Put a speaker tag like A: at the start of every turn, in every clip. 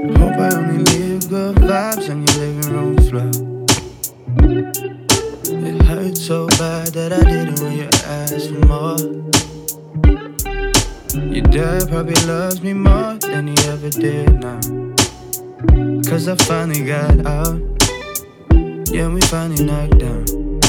A: Hope I only leave good vibes on your living room floor. It hurt so bad that I didn't when you asked for more. Your dad probably loves me more than he ever did now. Cause I finally got out. Yeah, we finally knocked down.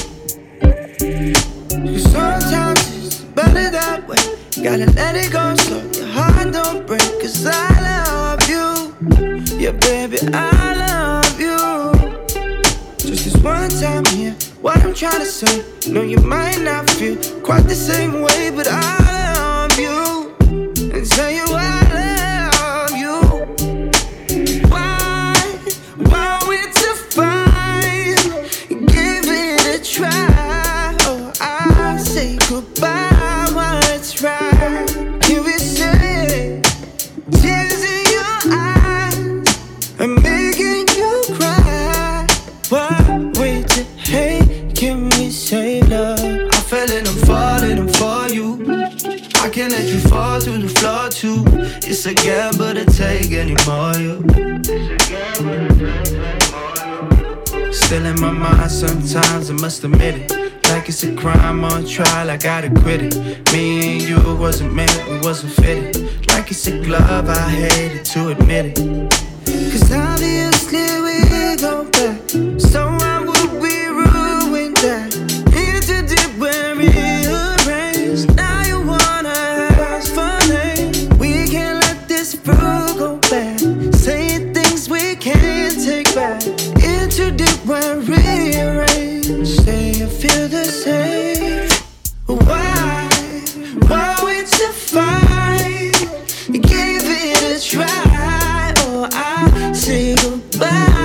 A: Cause sometimes it's better that way. Gotta let it go so your heart don't break. Cause I love you. Yeah, baby, I love you. Just this one time here, what I'm trying to say. No, you might not feel quite the same way, but I love you. And tell you I love you. Why we to fight? Give it a try. Oh, I say goodbye while it's right. Can we say tears in your eyes and making you cry? Why we to hate? Can we say love? I fell and I'm for you. I can't let you fall to the floor too. It's a gamble to take anymore, you. Still in my mind sometimes, I must admit it. Like it's a crime on trial, I gotta quit it. Me and you wasn't meant, we wasn't fitted. Like it's a glove, I hated to admit it. Cause obviously we go back. So why would we ruin that? Into deep when we erase. Now you wanna ask for name. We can't let this fruit go bad. Saying things we can't take back. Into deep when rearrange. Say you feel the same. Why we to fight? Give it a try. Oh, I say goodbye.